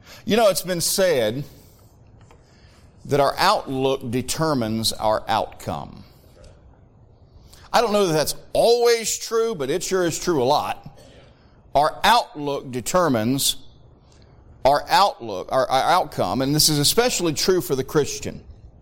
You know, it's been said that our outlook determines our outcome. I don't know that that's always true, but it sure is true a lot. Our outlook determines our outcome, and this is especially true for the Christian.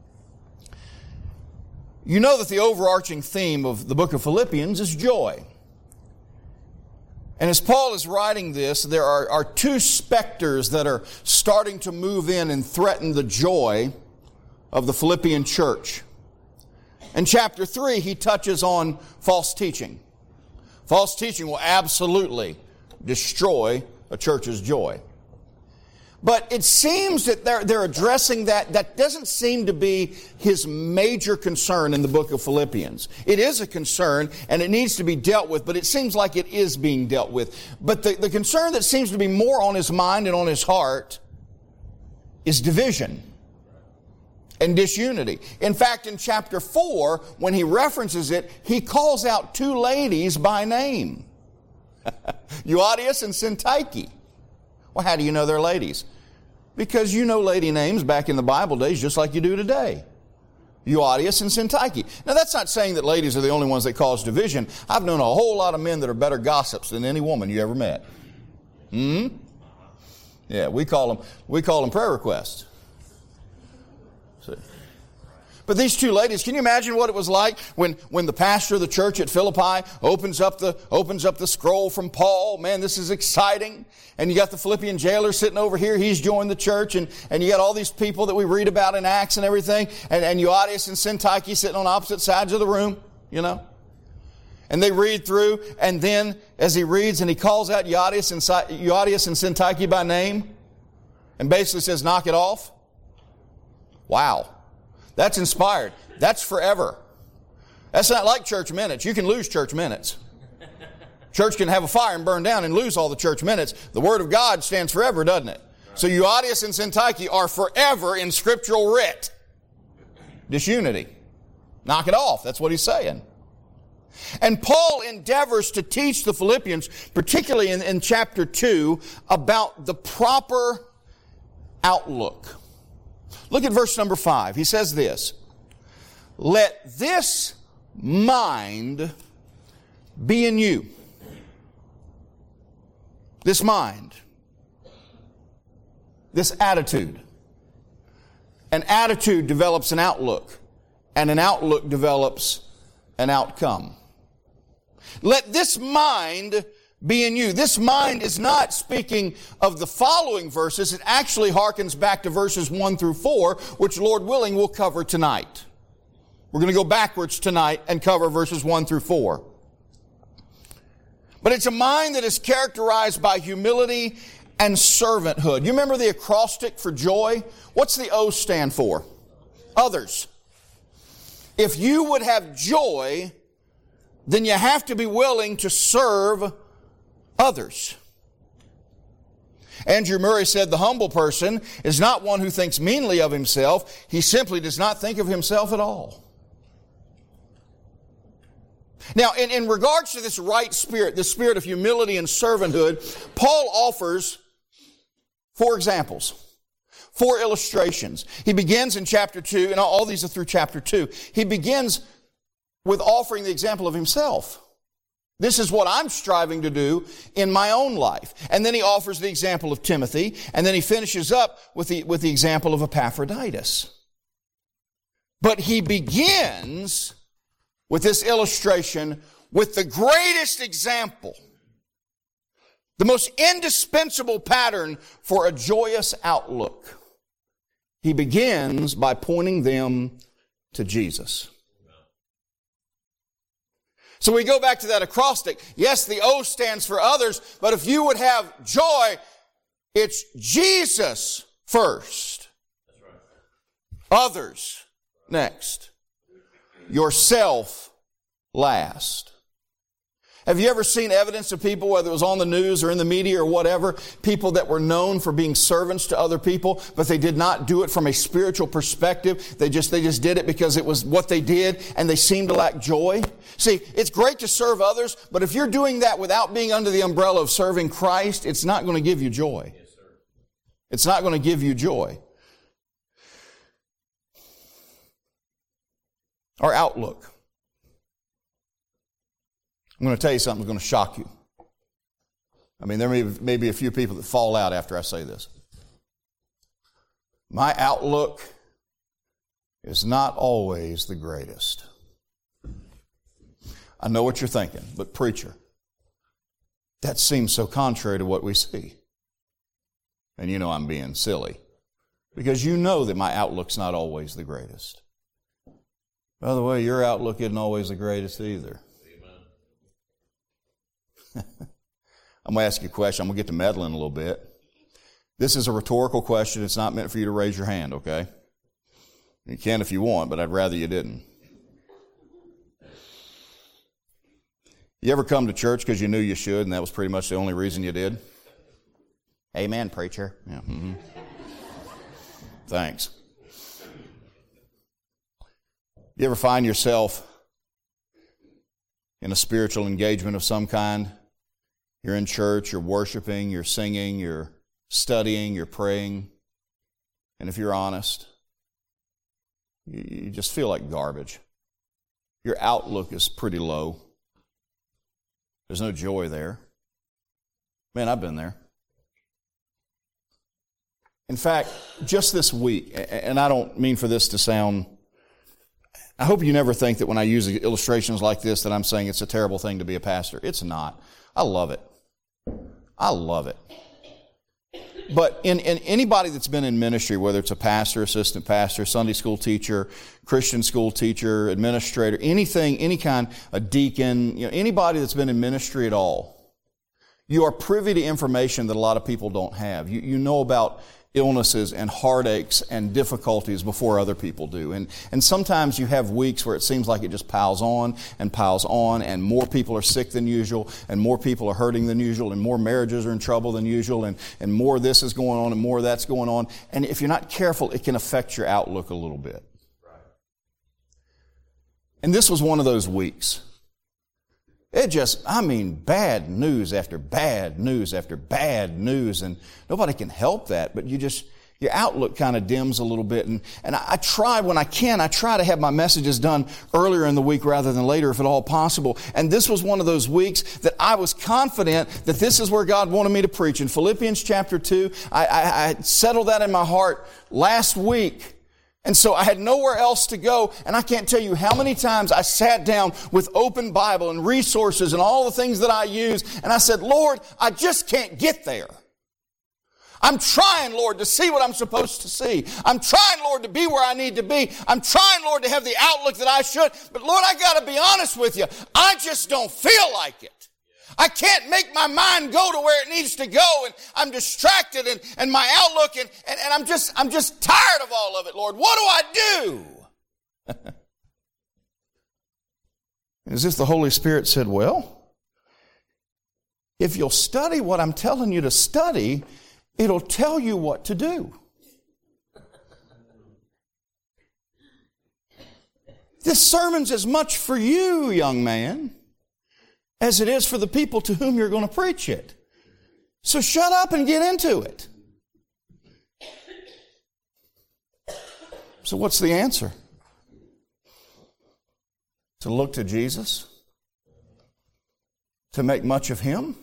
You know that the overarching theme of the book of Philippians is joy. And as Paul is writing this, there are two specters that are starting to move in and threaten the joy of the Philippian church. In chapter 3, he touches on false teaching. False teaching will absolutely destroy a church's joy. But it seems that they're addressing that. That doesn't seem to be his major concern in the book of Philippians. It is a concern, and it needs to be dealt with, but it seems like it is being dealt with. But the concern that seems to be more on his mind and on his heart is division and disunity. In fact, in chapter 4, when he references it, he calls out two ladies by name. Euodias and Syntyche. Well, how do you know they're ladies? Because you know lady names back in the Bible days just like you do today. Euodias and Syntyche. Now, that's not saying that ladies are the only ones that cause division. I've known a whole lot of men that are better gossips than any woman you ever met. Yeah, we call them prayer requests. See. But these two ladies, can you imagine what it was like when the pastor of the church at Philippi opens up the scroll from Paul? Man, this is exciting. And you got the Philippian jailer sitting over here. He's joined the church. And you got all these people that we read about in Acts and everything. And Euodias and Syntyche sitting on opposite sides of the room, you know. And they read through. And then as he reads and he calls out Euodias and Syntyche by name and basically says, knock it off. Wow. That's inspired. That's forever. That's not like church minutes. You can lose church minutes. Church can have a fire and burn down and lose all the church minutes. The Word of God stands forever, doesn't it? So Euodias and Syntyche are forever in scriptural writ. Disunity. Knock it off. That's what he's saying. And Paul endeavors to teach the Philippians, particularly in chapter 2, about the proper outlook. Look at verse number 5. He says this, let this mind be in you. This mind. This attitude. An attitude develops an outlook, and an outlook develops an outcome. Let this mind be in you. This mind is not speaking of the following verses. It actually harkens back to verses 1 through 4, which, Lord willing, we'll cover tonight. We're going to go backwards tonight and cover verses 1 through 4. But it's a mind that is characterized by humility and servanthood. You remember the acrostic for joy? What's the O stand for? Others. If you would have joy, then you have to be willing to serve others. Andrew Murray said the humble person is not one who thinks meanly of himself. He simply does not think of himself at all. Now, in regards to this right spirit, the spirit of humility and servanthood, Paul offers 4 examples, 4 illustrations. He begins in chapter 2, and all these are through chapter 2. He begins with offering the example of himself. This is what I'm striving to do in my own life. And then he offers the example of Timothy, and then he finishes up with the example of Epaphroditus. But he begins with this illustration with the greatest example, the most indispensable pattern for a joyous outlook. He begins by pointing them to Jesus. So we go back to that acrostic. Yes, the O stands for others, but if you would have joy, it's Jesus first. That's right. Others next. Yourself last. Have you ever seen evidence of people, whether it was on the news or in the media or whatever, people that were known for being servants to other people, but they did not do it from a spiritual perspective. They just did it because it was what they did, and they seemed to lack joy? See, it's great to serve others, but if you're doing that without being under the umbrella of serving Christ, it's not going to give you joy. It's not going to give you joy. Our outlook. I'm going to tell you something that's going to shock you. I mean, there may be a few people that fall out after I say this. My outlook is not always the greatest. I know what you're thinking, but preacher, that seems so contrary to what we see. And you know I'm being silly, because you know that my outlook's not always the greatest. By the way, your outlook isn't always the greatest either. I'm going to ask you a question. I'm going to get to meddling a little bit. This is a rhetorical question. It's not meant for you to raise your hand, okay? You can if you want, but I'd rather you didn't. You ever come to church because you knew you should, and that was pretty much the only reason you did? Amen, preacher. Yeah. Mm-hmm. Thanks. You ever find yourself in a spiritual engagement of some kind? You're in church, you're worshiping, you're singing, you're studying, you're praying, and if you're honest, you just feel like garbage. Your outlook is pretty low. There's no joy there. Man, I've been there. In fact, just this week, and I don't mean for this to sound, I hope you never think that when I use illustrations like this that I'm saying it's a terrible thing to be a pastor. It's not. I love it. I love it. But in anybody that's been in ministry, whether it's a pastor, assistant pastor, Sunday school teacher, Christian school teacher, administrator, anything, any kind, a deacon, anybody that's been in ministry at all, you are privy to information that a lot of people don't have. You know about illnesses and heartaches and difficulties before other people do. And sometimes you have weeks where it seems like it just piles on, and more people are sick than usual, and more people are hurting than usual, and more marriages are in trouble than usual, and more of this is going on, and more of that's going on. And if you're not careful, it can affect your outlook a little bit. And this was one of those weeks. Bad news after bad news after bad news, and nobody can help that, but your outlook kind of dims a little bit, and I try when I can, I try to have my messages done earlier in the week rather than later if at all possible, and this was one of those weeks that I was confident that this is where God wanted me to preach. In Philippians chapter 2, I settled that in my heart last week. And so I had nowhere else to go, and I can't tell you how many times I sat down with open Bible and resources and all the things that I use, and I said, Lord, I just can't get there. I'm trying, Lord, to see what I'm supposed to see. I'm trying, Lord, to be where I need to be. I'm trying, Lord, to have the outlook that I should. But Lord, I got to be honest with you. I just don't feel like it. I can't make my mind go to where it needs to go, and I'm distracted, and my outlook, and I'm just tired of all of it, Lord. What do I do? As if the Holy Spirit said, well, if you'll study what I'm telling you to study, it'll tell you what to do. This sermon's as much for you, young man, as it is for the people to whom you're going to preach it. So shut up and get into it. So what's the answer? To look to Jesus? To make much of Him?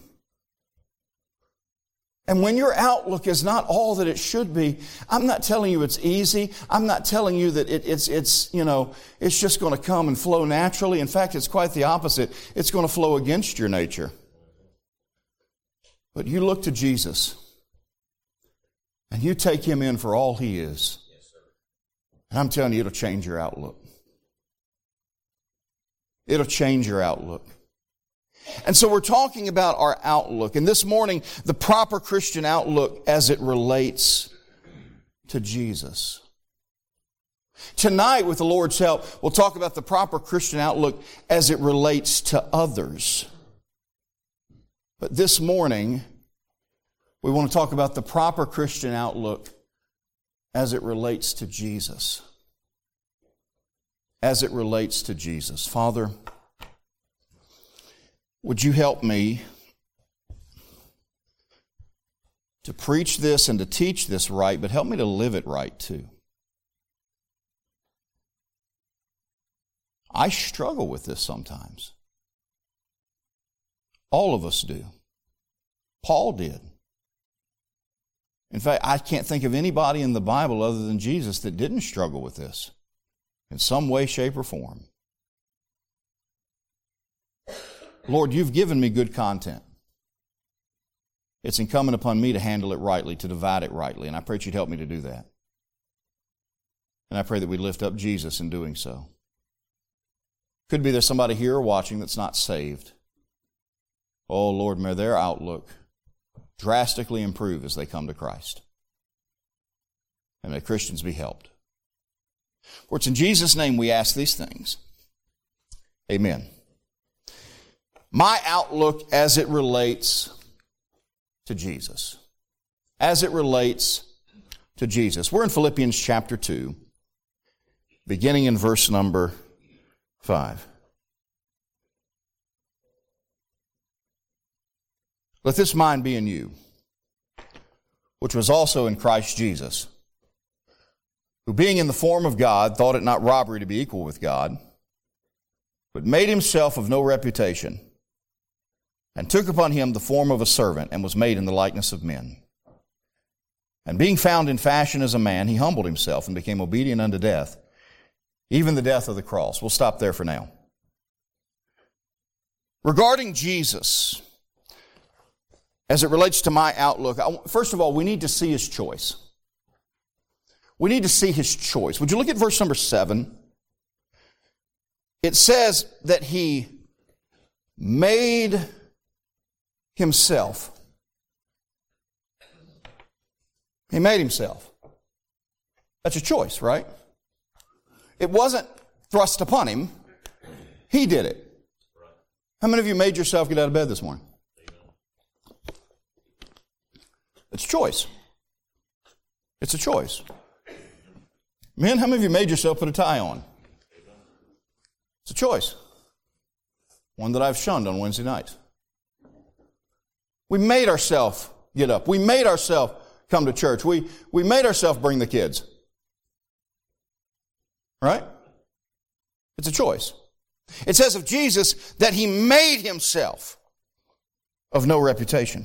And when your outlook is not all that it should be, I'm not telling you it's easy. I'm not telling you that it's just going to come and flow naturally. In fact, it's quite the opposite. It's going to flow against your nature. But you look to Jesus, and you take Him in for all He is. And I'm telling you, it'll change your outlook. It'll change your outlook. And so we're talking about our outlook. And this morning, the proper Christian outlook as it relates to Jesus. Tonight, with the Lord's help, we'll talk about the proper Christian outlook as it relates to others. But this morning, we want to talk about the proper Christian outlook as it relates to Jesus. As it relates to Jesus. Father, would you help me to preach this and to teach this right, but help me to live it right too. I struggle with this sometimes. All of us do. Paul did. In fact, I can't think of anybody in the Bible other than Jesus that didn't struggle with this in some way, shape, or form. Lord, you've given me good content. It's incumbent upon me to handle it rightly, to divide it rightly, and I pray that you'd help me to do that. And I pray that we lift up Jesus in doing so. Could be there's somebody here or watching that's not saved. Oh, Lord, may their outlook drastically improve as they come to Christ. And may Christians be helped. For it's in Jesus' name we ask these things. Amen. My outlook as it relates to Jesus. As it relates to Jesus. We're in Philippians chapter 2, beginning in verse number 5. Let this mind be in you, which was also in Christ Jesus, who being in the form of God, thought it not robbery to be equal with God, but made himself of no reputation, and took upon him the form of a servant, and was made in the likeness of men. And being found in fashion as a man, he humbled himself and became obedient unto death, even the death of the cross. We'll stop there for now. Regarding Jesus, as it relates to my outlook, first of all, we need to see his choice. We need to see his choice. Would you look at verse number 7? It says that he made himself. He made himself. That's a choice, right? It wasn't thrust upon him. He did it. How many of you made yourself get out of bed this morning? It's a choice. It's a choice. Men, how many of you made yourself put a tie on? It's a choice. One that I've shunned on Wednesday nights. We made ourselves get up. We made ourselves come to church. We made ourselves bring the kids. Right? It's a choice. It says of Jesus that he made himself of no reputation.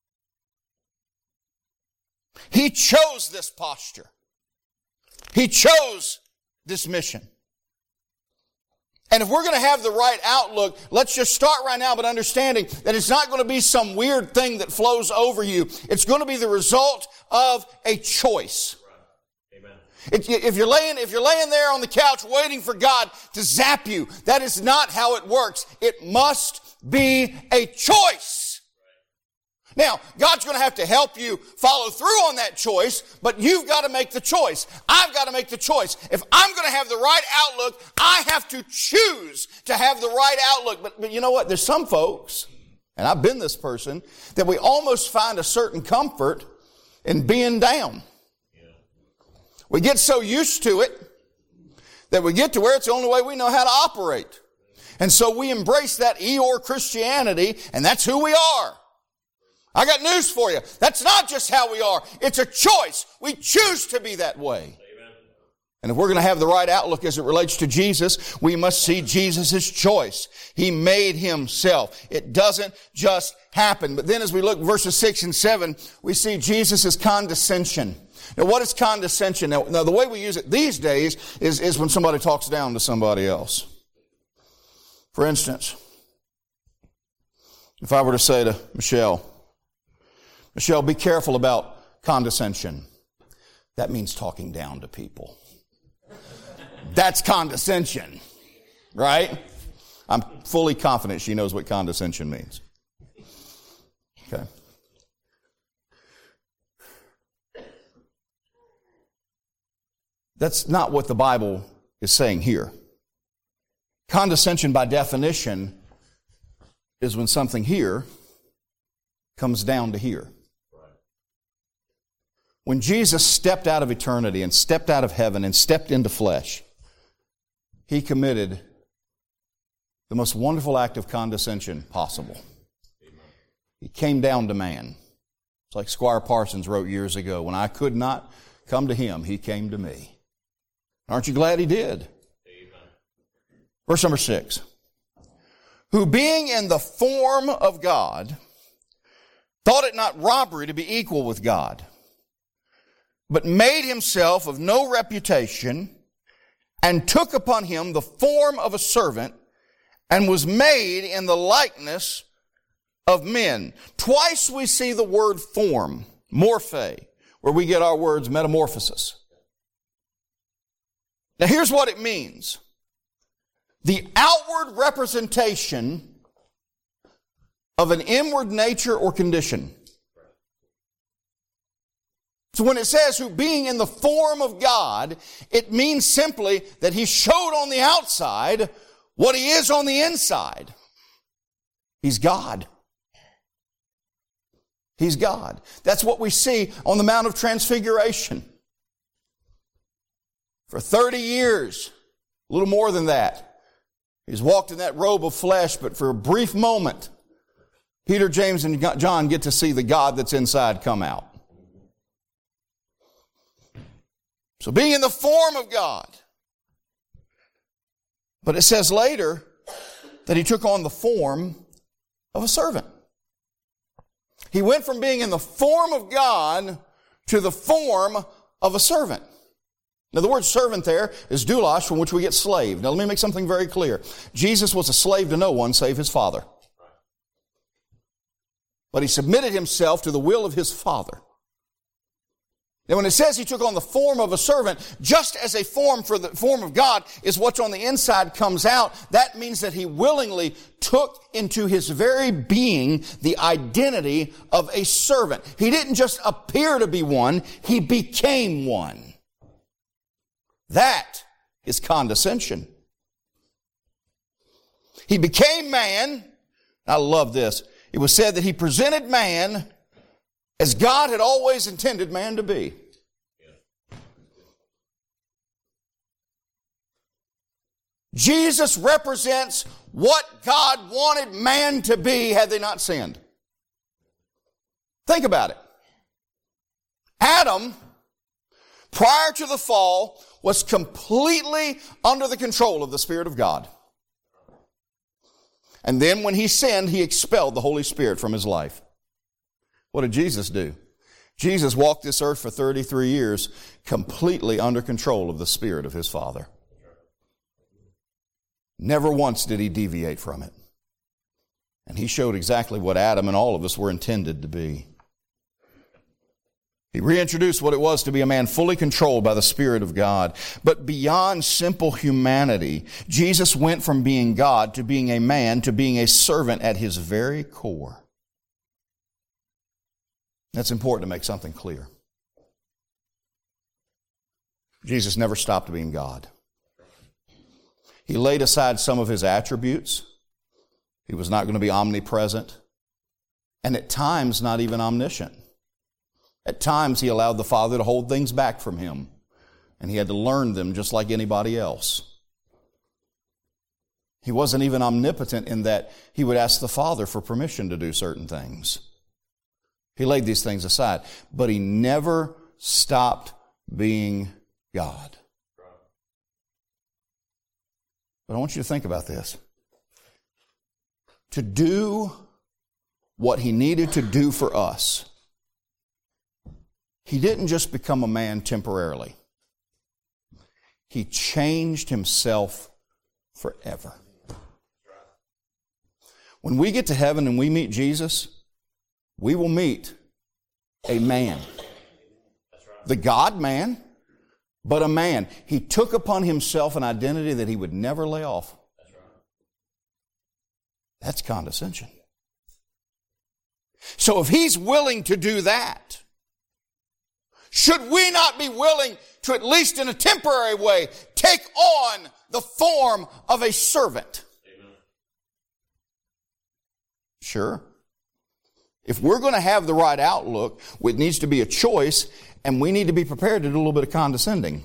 He chose this posture. He chose this mission. And if we're going to have the right outlook, let's just start right now, but understanding that it's not going to be some weird thing that flows over you. It's going to be the result of a choice. Amen. If you're laying there on the couch waiting for God to zap you, that is not how it works. It must be a choice. Now, God's going to have to help you follow through on that choice, but you've got to make the choice. I've got to make the choice. If I'm going to have the right outlook, I have to choose to have the right outlook. But you know what? There's some folks, and I've been this person, that we almost find a certain comfort in being down. We get so used to it that we get to where it's the only way we know how to operate. And so we embrace that Eeyore Christianity, and that's who we are. I got news for you. That's not just how we are. It's a choice. We choose to be that way. Amen. And if we're going to have the right outlook as it relates to Jesus, we must see Jesus' choice. He made himself. It doesn't just happen. But then as we look verses 6 and 7, we see Jesus' condescension. Now, what is condescension? Now, the way we use it these days is when somebody talks down to somebody else. For instance, if I were to say to Michelle, be careful about condescension. That means talking down to people. That's condescension, right? I'm fully confident she knows what condescension means. Okay. That's not what the Bible is saying here. Condescension, by definition, is when something here comes down to here. When Jesus stepped out of eternity and stepped out of heaven and stepped into flesh, he committed the most wonderful act of condescension possible. He came down to man It's like Squire Parsons wrote years ago, when I could not come to him, he came to me. Aren't you glad he did? Amen. Verse number 6. Who being in the form of God, thought it not robbery to be equal with God, but made himself of no reputation, and took upon him the form of a servant, and was made in the likeness of men. Twice we see the word form, morphe, where we get our words metamorphosis. Now here's what it means. The outward representation of an inward nature or condition. So when it says, who being in the form of God, it means simply that he showed on the outside what he is on the inside. He's God. He's God. That's what we see on the Mount of Transfiguration. For 30 years, a little more than that, he's walked in that robe of flesh, but for a brief moment, Peter, James, and John get to see the God that's inside come out. So being in the form of God. But it says later that he took on the form of a servant. He went from being in the form of God to the form of a servant. Now the word servant there is doulos, from which we get slave. Now let me make something very clear. Jesus was a slave to no one save his Father. But he submitted himself to the will of his Father. Now when it says he took on the form of a servant, just as a form for the form of God is what's on the inside comes out, that means that he willingly took into his very being the identity of a servant. He didn't just appear to be one, he became one. That is condescension. He became man. I love this. It was said that he presented man as God had always intended man to be. Jesus represents what God wanted man to be had they not sinned. Think about it. Adam, prior to the fall, was completely under the control of the Spirit of God. And then when he sinned, he expelled the Holy Spirit from his life. What did Jesus do? Jesus walked this earth for 33 years completely under control of the Spirit of his Father. Never once did he deviate from it. And he showed exactly what Adam and all of us were intended to be. He reintroduced what it was to be a man fully controlled by the Spirit of God. But beyond simple humanity, Jesus went from being God to being a man to being a servant at his very core. That's important to make something clear. Jesus never stopped being God. He laid aside some of his attributes. He was not going to be omnipresent, and at times not even omniscient. At times he allowed the Father to hold things back from him, and he had to learn them just like anybody else. He wasn't even omnipotent in that he would ask the Father for permission to do certain things. He laid these things aside, but he never stopped being God. But I want you to think about this. To do what he needed to do for us, he didn't just become a man temporarily. He changed himself forever. When we get to heaven and we meet Jesus, we will meet a man. The God-man, but a man. He took upon himself an identity that he would never lay off. That's condescension. So if he's willing to do that, should we not be willing to, at least in a temporary way, take on the form of a servant? Amen. Sure. If we're going to have the right outlook, it needs to be a choice, and we need to be prepared to do a little bit of condescending.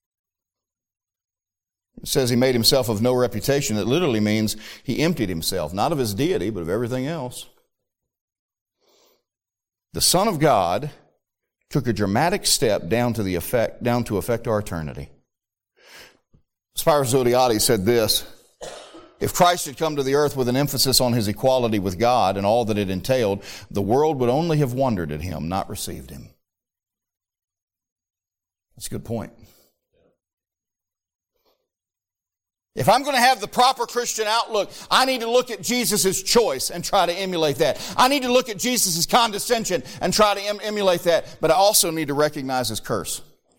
It says he made himself of no reputation. That literally means he emptied himself, not of his deity, but of everything else. the Son of God took a dramatic step down to affect our eternity. Spiros Zodhiates said this: if Christ had come to the earth with an emphasis on his equality with God and all that it entailed, the world would only have wondered at him, not received him. That's a good point. If I'm going to have the proper Christian outlook, I need to look at Jesus' choice and try to emulate that. I need to look at Jesus' condescension and try to emulate that. But I also need to recognize his curse.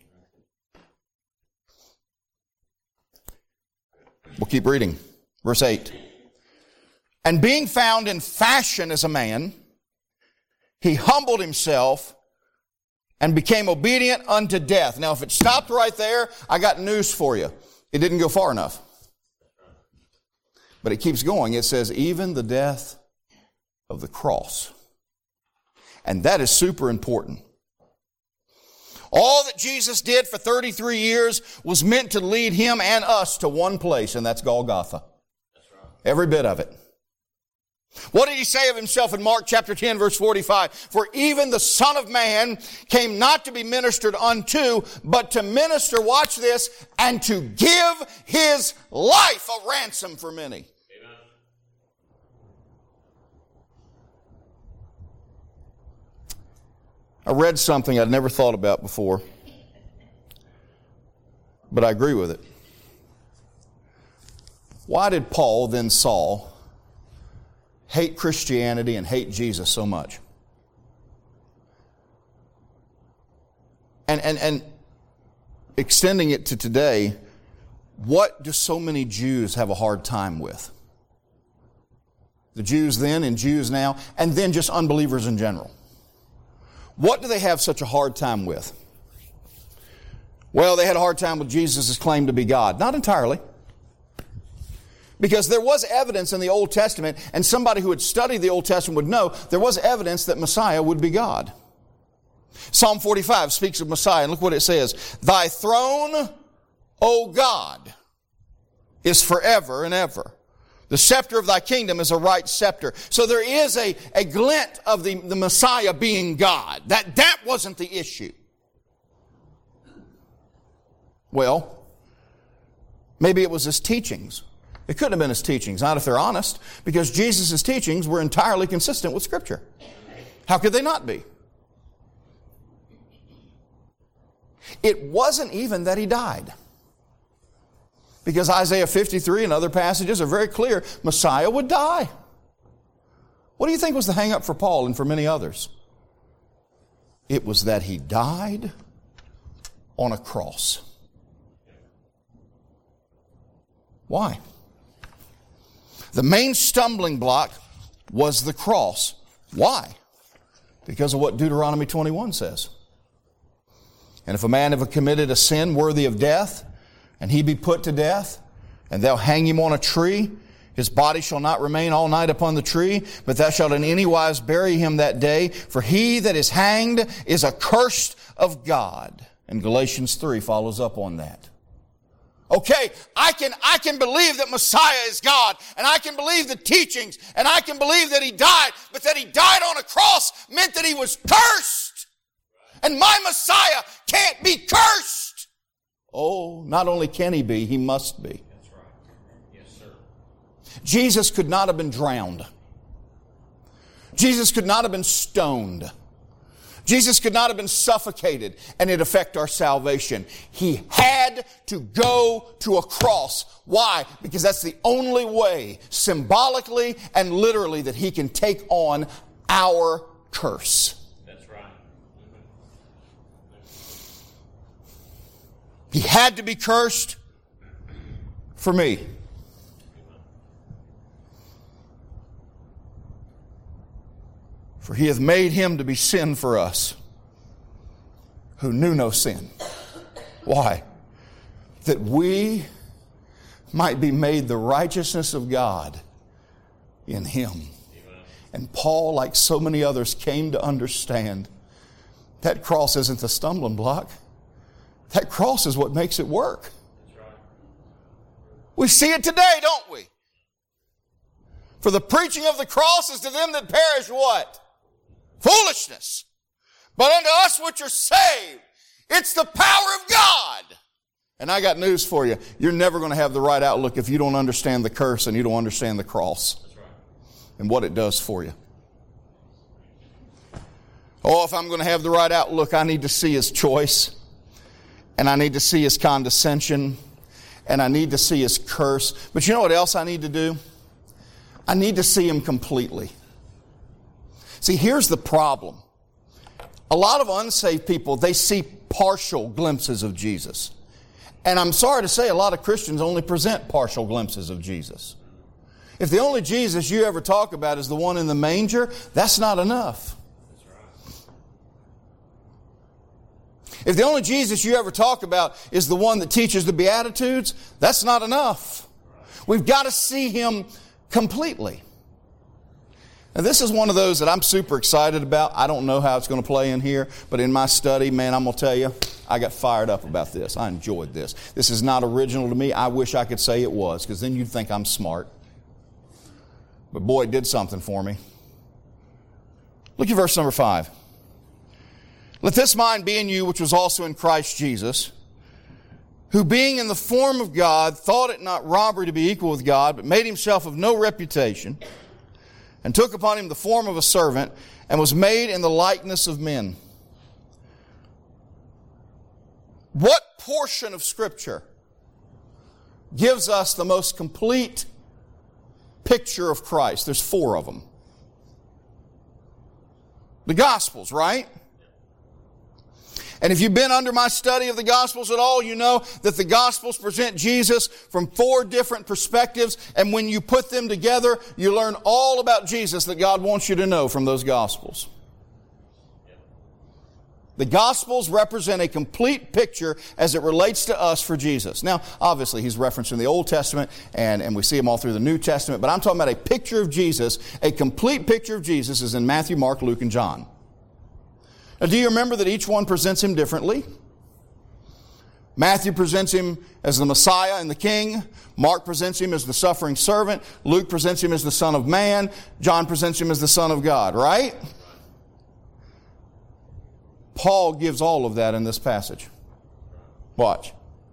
We'll keep reading. Verse 8. And being found in fashion as a man, he humbled himself and became obedient unto death. Now, if it stopped right there, I got news for you. It didn't go far enough. But it keeps going. It says, even the death of the cross. And that is super important. All that Jesus did for 33 years was meant to lead him and us to one place, and that's Golgotha. That's right. Every bit of it. What did he say of himself in Mark chapter 10, verse 45? For even the Son of Man came not to be ministered unto, but to minister, watch this, and to give his life a ransom for many. Amen. I read something I'd never thought about before, but I agree with it. Why did Paul, then Saul, hate Christianity and hate Jesus so much? And extending it to today, what do so many Jews have a hard time with? The Jews then and Jews now, and then just unbelievers in general. What do they have such a hard time with? Well, they had a hard time with Jesus' claim to be God. Not entirely. Because there was evidence in the Old Testament, and somebody who had studied the Old Testament would know, there was evidence that Messiah would be God. Psalm 45 speaks of Messiah, and look what it says. Thy throne, O God, is forever and ever. The scepter of thy kingdom is a right scepter. So there is a glint of the Messiah being God. That wasn't the issue. Well, maybe it was his teachings. It couldn't have been his teachings, not if they're honest, because Jesus' teachings were entirely consistent with Scripture. How could they not be? It wasn't even that he died. Because Isaiah 53 and other passages are very clear, Messiah would die. What do you think was the hang-up for Paul and for many others? It was that he died on a cross. Why? The main stumbling block was the cross. Why? Because of what Deuteronomy 21 says. And if a man have committed a sin worthy of death, and he be put to death, and thou hang him on a tree, his body shall not remain all night upon the tree, but thou shalt in any wise bury him that day, for he that is hanged is accursed of God. And Galatians 3 follows up on that. Okay, I can believe that Messiah is God, and I can believe the teachings, and I can believe that he died, but that he died on a cross meant that he was cursed. And my Messiah can't be cursed. Oh, not only can he be, he must be. That's right. Yes, sir. Jesus could not have been drowned. Jesus could not have been stoned. Jesus could not have been suffocated and it affect our salvation. He had to go to a cross. Why? Because that's the only way, symbolically and literally, that he can take on our curse. That's right. He had to be cursed for me. For he hath made him to be sin for us, who knew no sin. Why? That we might be made the righteousness of God in him. And Paul, like so many others, came to understand that cross isn't the stumbling block. That cross is what makes it work. We see it today, don't we? For the preaching of the cross is to them that perish what? foolishness. But unto us which are saved, it's the power of God. And I got news for you. You're never going to have the right outlook if you don't understand the curse and you don't understand the cross and what it does for you. Oh, if I'm going to have the right outlook, I need to see His choice, and I need to see His condescension, and I need to see His curse. But you know what else I need to do? I need to see Him completely. See, here's the problem. A lot of unsaved people, they see partial glimpses of Jesus. And I'm sorry to say, a lot of Christians only present partial glimpses of Jesus. If the only Jesus you ever talk about is the one in the manger, that's not enough. If the only Jesus you ever talk about is the one that teaches the Beatitudes, that's not enough. We've got to see Him completely. Now, this is one of those that I'm super excited about. I don't know how it's going to play in here, but in my study, man, I'm going to tell you, I got fired up about this. I enjoyed this. This is not original to me. I wish I could say it was, because then you'd think I'm smart. But boy, it did something for me. Look at verse number 5. Let this mind be in you, which was also in Christ Jesus, who being in the form of God, thought it not robbery to be equal with God, but made Himself of no reputation, and took upon Him the form of a servant, and was made in the likeness of men. What portion of Scripture gives us the most complete picture of Christ? There's 4 of them. The Gospels, right? And if you've been under my study of the Gospels at all, you know that the Gospels present Jesus from 4 different perspectives. And when you put them together, you learn all about Jesus that God wants you to know from those Gospels. The Gospels represent a complete picture as it relates to us for Jesus. Now, obviously, He's referenced in the Old Testament, and we see Him all through the New Testament. But I'm talking about a picture of Jesus. A complete picture of Jesus is in Matthew, Mark, Luke, and John. Now, do you remember that each one presents Him differently? Matthew presents Him as the Messiah and the King. Mark presents Him as the suffering servant. Luke presents Him as the Son of Man. John presents Him as the Son of God, right? Paul gives all of that in this passage. Watch.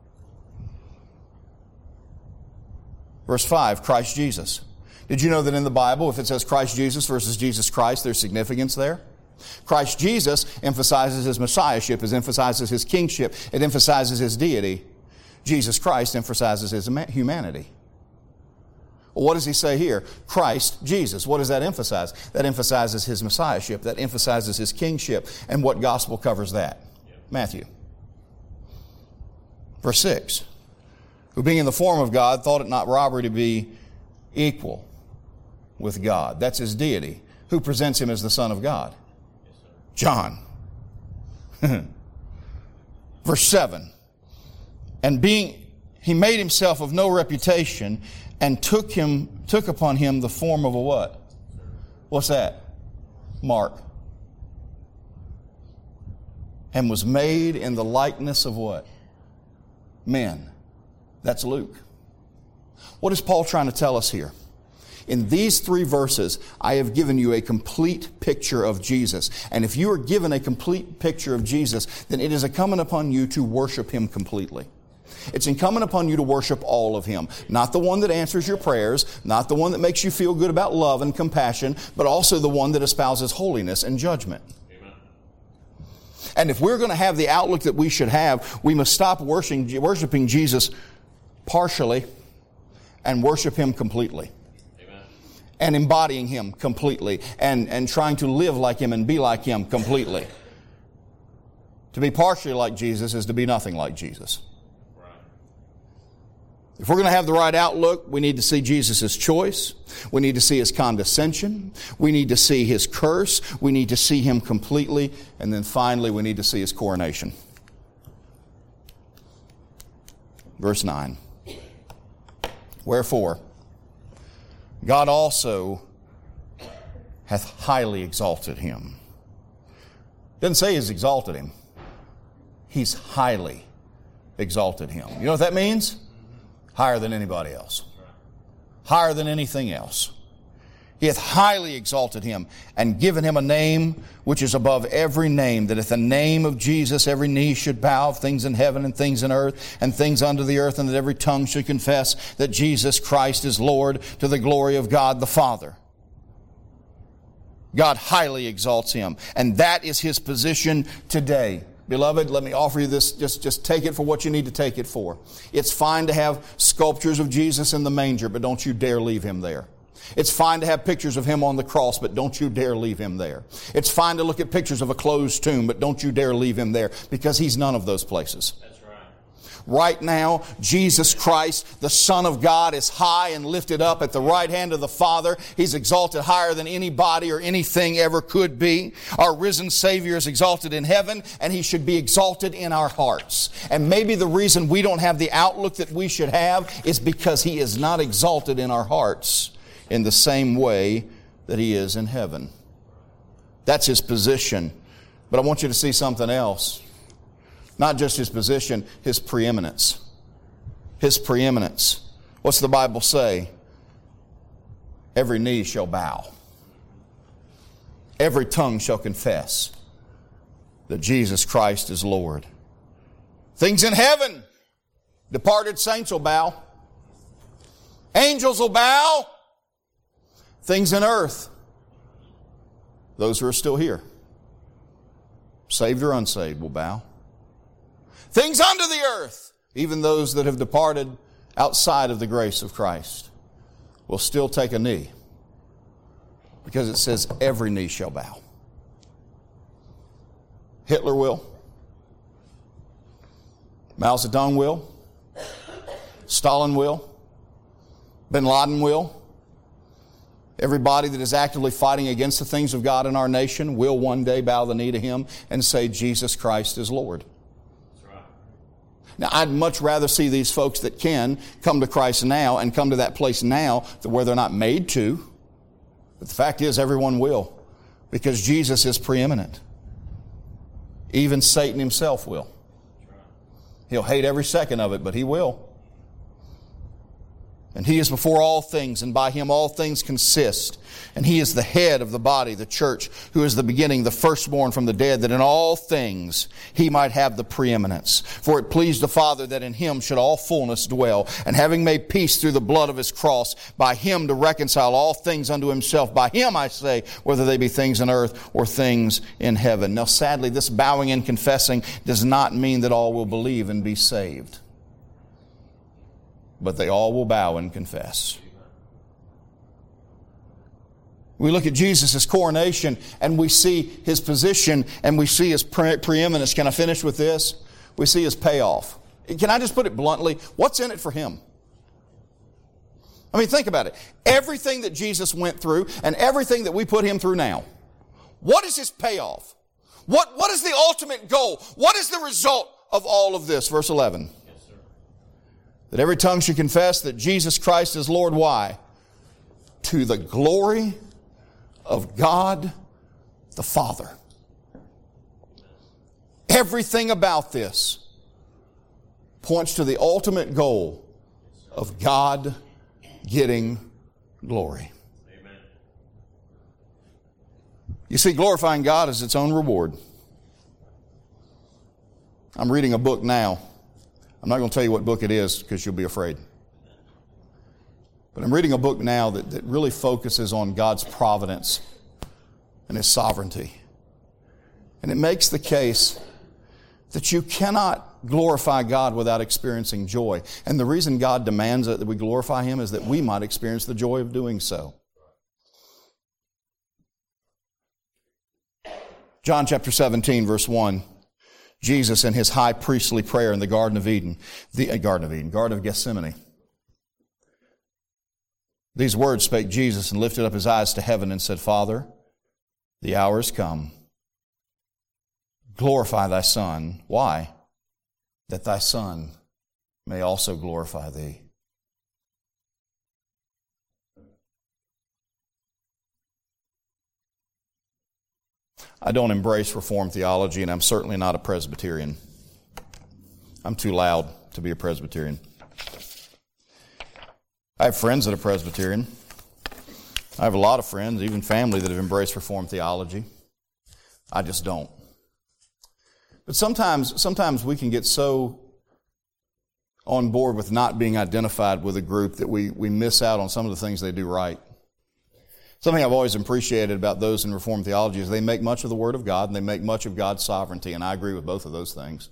Verse 5, Christ Jesus. Did you know that in the Bible, if it says Christ Jesus versus Jesus Christ, there's significance there? Christ Jesus emphasizes His messiahship, it emphasizes His kingship, it emphasizes His deity. Jesus Christ emphasizes His humanity. Well, what does He say here? Christ Jesus. What does that emphasize? That emphasizes His messiahship, that emphasizes His kingship. And what gospel covers that? Matthew. Verse 6. Who being in the form of God, thought it not robbery to be equal with God. That's His deity. Who presents Him as the Son of God? John. Verse 7. And He made Himself of no reputation, and took upon Him the form of a what? What's that? Mark. And was made in the likeness of what? Men. That's Luke. What is Paul trying to tell us here? In these 3 verses, I have given you a complete picture of Jesus. And if you are given a complete picture of Jesus, then it is incumbent upon you to worship Him completely. It's incumbent upon you to worship all of Him. Not the one that answers your prayers, not the one that makes you feel good about love and compassion, but also the one that espouses holiness and judgment. Amen. And if we're going to have the outlook that we should have, we must stop worshiping Jesus partially and worship Him completely. And embodying Him completely, and trying to live like Him and be like Him completely. To be partially like Jesus is to be nothing like Jesus. If we're going to have the right outlook, we need to see Jesus' choice. We need to see His condescension. We need to see His curse. We need to see Him completely. And then finally, we need to see His coronation. Verse 9. Wherefore, God also hath highly exalted Him. Doesn't say He's exalted Him. He's highly exalted Him. You know what that means? Higher than anybody else. Higher than anything else. He hath highly exalted him, and given him a name which is above every name, that at the name of Jesus every knee should bow, of things in heaven and things in earth and things under the earth, and that every tongue should confess that Jesus Christ is Lord, to the glory of God the Father. God highly exalts him, and that is his position today. Beloved, let me offer you this. Just take it for what you need to take it for. It's fine to have sculptures of Jesus in the manger, but don't you dare leave him there. It's fine to have pictures of him on the cross, but don't you dare leave him there. It's fine to look at pictures of a closed tomb, but don't you dare leave him there, because he's none of those places. That's right. Right now, Jesus Christ, the Son of God, is high and lifted up at the right hand of the Father. He's exalted higher than anybody or anything ever could be. Our risen Savior is exalted in heaven, and He should be exalted in our hearts. And maybe the reason we don't have the outlook that we should have is because He is not exalted in our hearts in the same way that He is in heaven. That's His position. But I want you to see something else. Not just His position, His preeminence. His preeminence. What's the Bible say? Every knee shall bow. Every tongue shall confess that Jesus Christ is Lord. Things in heaven, departed saints will bow. Angels will bow. Things in earth, those who are still here, saved or unsaved, will bow. Things under the earth, even those that have departed outside of the grace of Christ, will still take a knee, because it says every knee shall bow. Hitler will. Mao Zedong will. Stalin will. Bin Laden will. Everybody that is actively fighting against the things of God in our nation will one day bow the knee to Him and say, Jesus Christ is Lord. That's right. Now, I'd much rather see these folks that can come to Christ now and come to that place now where they're not made to. But the fact is, everyone will, because Jesus is preeminent. Even Satan himself will. That's right. He'll hate every second of it, but he will. And He is before all things, and by Him all things consist. And He is the head of the body, the church, who is the beginning, the firstborn from the dead, that in all things He might have the preeminence. For it pleased the Father that in Him should all fullness dwell, and having made peace through the blood of His cross, by Him to reconcile all things unto Himself. By Him, I say, whether they be things in earth or things in heaven. Now, sadly, this bowing and confessing does not mean that all will believe and be saved. But they all will bow and confess. We look at Jesus' coronation and we see His position and we see His preeminence. Can I finish with this? We see His payoff. Can I just put it bluntly? What's in it for Him? I mean, think about it. Everything that Jesus went through and everything that we put Him through now, what is His payoff? What is the ultimate goal? What is the result of all of this? Verse 11. That every tongue should confess that Jesus Christ is Lord. Why? To the glory of God the Father. Everything about this points to the ultimate goal of God getting glory. Amen. You see, glorifying God is its own reward. I'm reading a book now. I'm not going to tell you what book it is because you'll be afraid. But I'm reading a book now that really focuses on God's providence and His sovereignty. And it makes the case that you cannot glorify God without experiencing joy. And the reason God demands that we glorify Him is that we might experience the joy of doing so. John chapter 17, verse 1. Jesus in His high priestly prayer in the Garden of Gethsemane. These words spake Jesus and lifted up His eyes to heaven and said, Father, the hour is come. Glorify Thy Son. Why? That Thy Son may also glorify Thee. I don't embrace Reformed theology, and I'm certainly not a Presbyterian. I'm too loud to be a Presbyterian. I have friends that are Presbyterian. I have a lot of friends, even family, that have embraced Reformed theology. I just don't. But sometimes we can get so on board with not being identified with a group that we miss out on some of the things they do right. Something I've always appreciated about those in Reformed theology is they make much of the Word of God and they make much of God's sovereignty, and I agree with both of those things.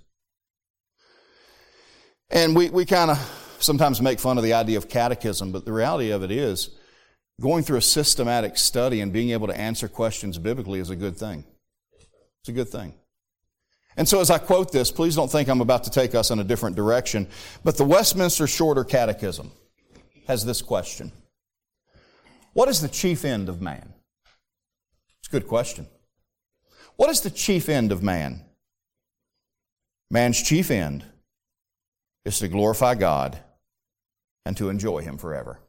And we kind of sometimes make fun of the idea of catechism, but the reality of it is going through a systematic study and being able to answer questions biblically is a good thing. It's a good thing. And so as I quote this, please don't think I'm about to take us in a different direction, but the Westminster Shorter Catechism has this question. What is the chief end of man? It's a good question. What is the chief end of man? Man's chief end is to glorify God and to enjoy Him forever.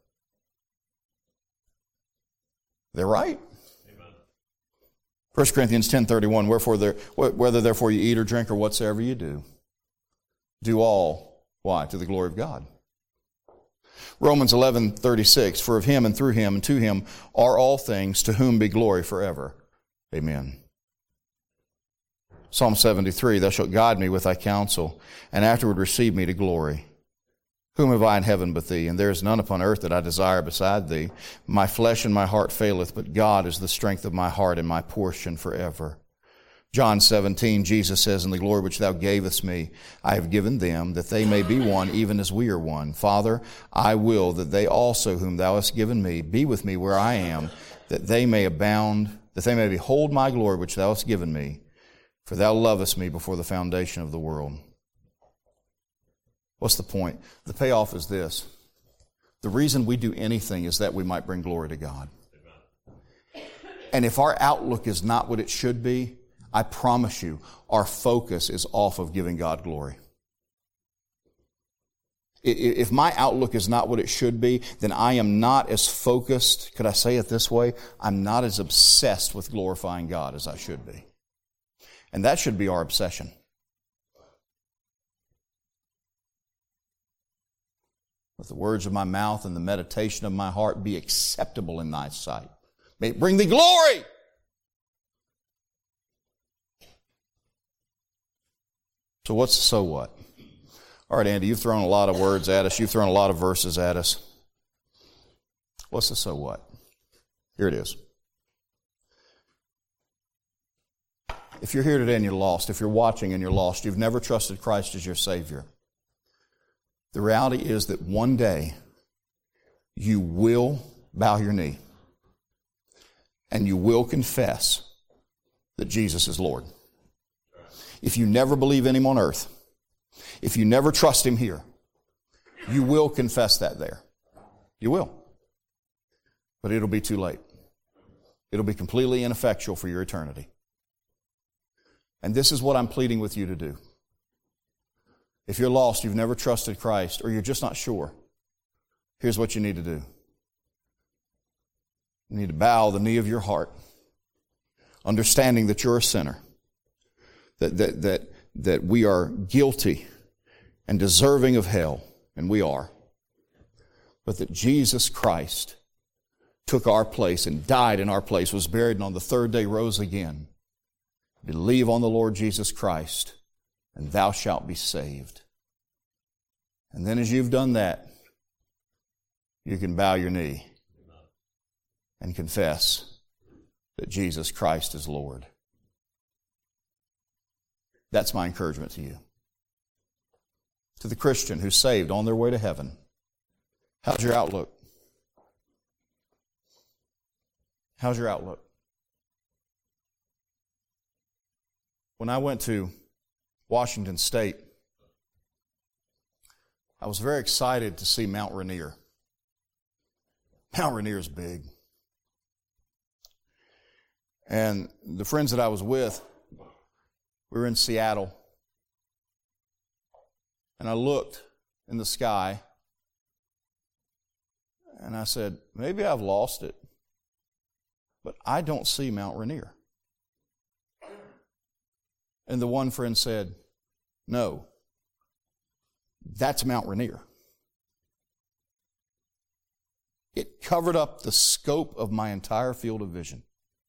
They're right. Amen. 1 Corinthians 10:31, whether therefore you eat or drink or whatsoever you do all, why? To the glory of God. Romans 11:36, for of Him and through Him and to Him are all things, to whom be glory forever. Amen. Psalm 73, thou shalt guide me with thy counsel, and afterward receive me to glory. Whom have I in heaven but thee? And there is none upon earth that I desire beside thee. My flesh and my heart faileth, but God is the strength of my heart and my portion forever. John 17, Jesus says, in the glory which thou gavest me, I have given them, that they may be one, even as we are one. Father, I will that they also, whom thou hast given me, be with me where I am, that they may abound, that they may behold my glory which thou hast given me. For thou lovest me before the foundation of the world. What's the point? The payoff is this. The reason we do anything is that we might bring glory to God. And if our outlook is not what it should be, I promise you, our focus is off of giving God glory. If my outlook is not what it should be, then I am not as focused, could I say it this way? I'm not as obsessed with glorifying God as I should be. And that should be our obsession. Let the words of my mouth and the meditation of my heart be acceptable in thy sight. May it bring thee glory. So what's the so what? All right, Andy, you've thrown a lot of words at us. You've thrown a lot of verses at us. What's the so what? Here it is. If you're here today and you're lost, if you're watching and you're lost, you've never trusted Christ as your Savior, the reality is that one day you will bow your knee and you will confess that Jesus is Lord. If you never believe in Him on earth, if you never trust Him here, you will confess that there. You will. But it'll be too late. It'll be completely ineffectual for your eternity. And this is what I'm pleading with you to do. If you're lost, you've never trusted Christ, or you're just not sure, here's what you need to do. You need to bow the knee of your heart, understanding that you're a sinner, that we are guilty and deserving of hell, and we are, but that Jesus Christ took our place and died in our place, was buried, and on the third day rose again. Believe on the Lord Jesus Christ, and thou shalt be saved. And then as you've done that, you can bow your knee and confess that Jesus Christ is Lord. That's my encouragement to you. To the Christian who's saved on their way to heaven, how's your outlook? How's your outlook? When I went to Washington State, I was very excited to see Mount Rainier. Mount Rainier is big. And the friends that I was with, we were in Seattle. And I looked in the sky, and I said, maybe I've lost it, but I don't see Mount Rainier. And the one friend said, no, that's Mount Rainier. It covered up the scope of my entire field of vision.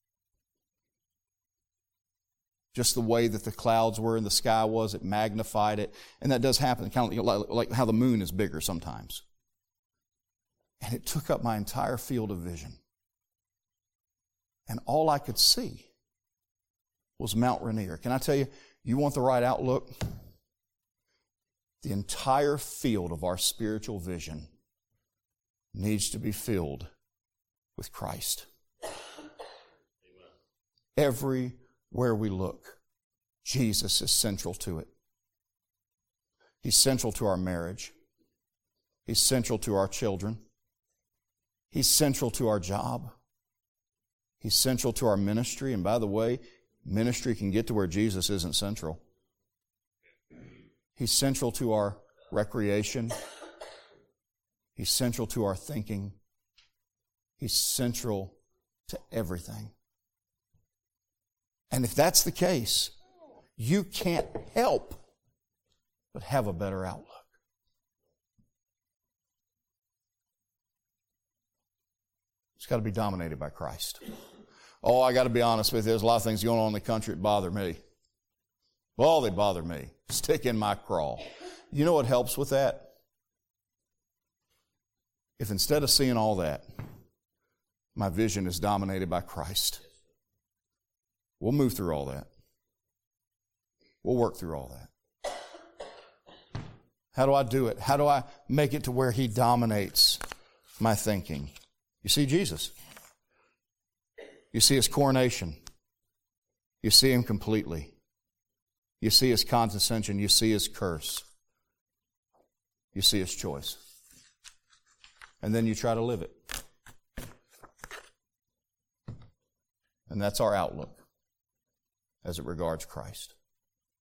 Just the way that the clouds were and the sky was, it magnified it. And that does happen, kind of like how the moon is bigger sometimes. And it took up my entire field of vision. And all I could see was Mount Rainier. Can I tell you, you want the right outlook? The entire field of our spiritual vision needs to be filled with Christ. Everywhere we look, Jesus is central to it. He's central to our marriage. He's central to our children. He's central to our job. He's central to our ministry. And by the way, ministry can get to where Jesus isn't central. He's central to our recreation. He's central to our thinking. He's central to everything. And if that's the case, you can't help but have a better outlook. It's got to be dominated by Christ. Oh, I got to be honest with you. There's a lot of things going on in the country that bother me. Well, they bother me. Stick in my craw. You know what helps with that? If instead of seeing all that, my vision is dominated by Christ, we'll move through all that. We'll work through all that. How do I do it? How do I make it to where He dominates my thinking? You see Jesus. You see His coronation. You see Him completely. You see His condescension. You see His curse. You see His choice. And then you try to live it. And that's our outlook as it regards Christ.